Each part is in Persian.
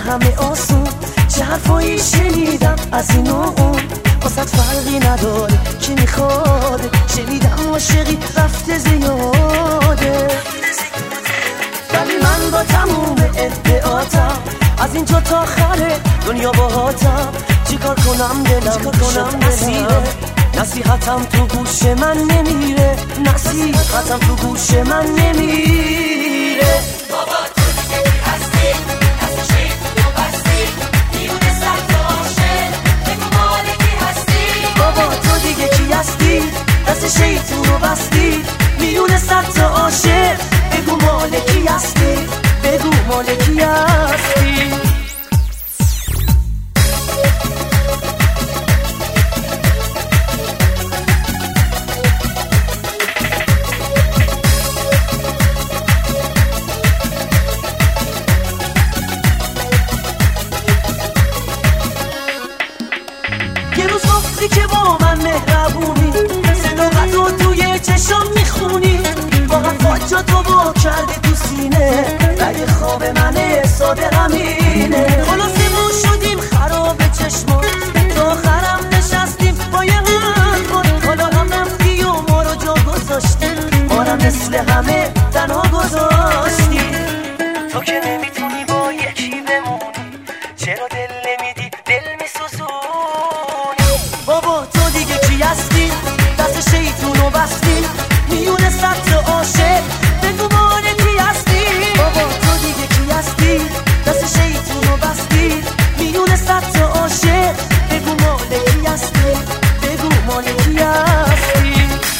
همه آسون، چه حرفایی شنیدم از این و اون، واسه فرقی نداره کی میخواد. شنیدم عاشقی رفته زیاده، ولی من با تموم ادعاتم از اینجا تا آخر دنیا باهاتم. چیکار کنم دلم اسیره، نصیحتم تو گوش من نمیره، نصیحتم تو گوش من نمیره. بابا تو دیگه کی هستی؟ دست شیطون رو بستی، میونه سخت و عاشق، بگو مال کی هستی؟ بابا تو دیگه کی هستی؟ دست شیطون رو بستی، میونه سخت و عاشق، بگو مال کی هستی؟ بگو مال کی هستی؟ یه روز گفتی که با من مهربونی، صداقت رو توی چشام میخونی، با حرفات جا تو با کردی تو سینه، رگ خواب منه ساده همینه. خلاصه ما شدیم خراب چشمان، تا آخرم نشستیم با یه حرفان، حالا هم رفتی و ما رو جا گذاشتی، ما رو مثل همه تنها گذاشتی. تو که نمیتونی با یکی بمونی، چرا دل نمیدی دل میسوزونی؟ بابا تو دیگه کی هستی؟ دست شیطون رو بستی، میونه سطر عاشق، بگو مال کی هستی؟ بابا تو دیگه کی هستی؟ دست شیطون رو بستی، میونه سطر عاشق، بگو مال کی هستی؟ بگو مال کی هستی؟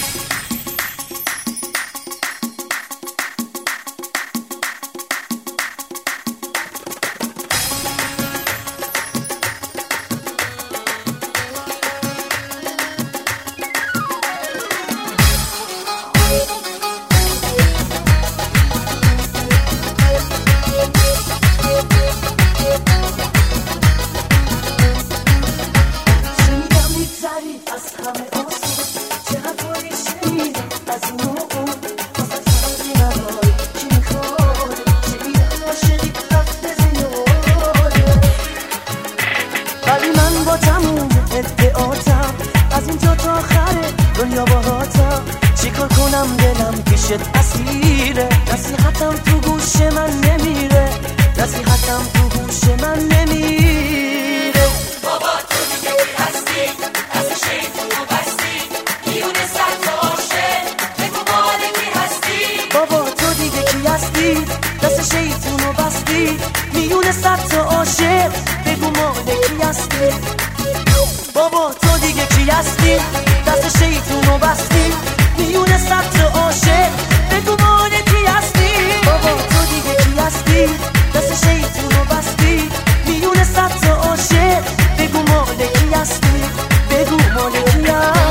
ولی من با تموم ادعاتم از اینجا تا آخر دنیا باهاتم. چیکار کنم دلم پیشت اسیره، نصیحتم تو گوش من نمیره، نصیحتم تو گوش من نمیره. بابا تو دیگه کی هستی؟ دست شیطون رو بستی، میونه سخت و عاشق، بگو مال کی هستی؟ بابا تو دیگه کی هستی؟ دست شیطون رو بستی، میونه سخت و عاشق، بگو مال کی هستی؟ بابا تو دیگه کی هستی؟ دست شیطون رو بستی، میونه سخت و عاشق، بگو مال کی هستی؟ بابا تو دیگه کی هستی؟ دست شیطون رو بستی، میونه سخت و عاشق، بگو مال کی هستی؟ بگو مال کی هستی؟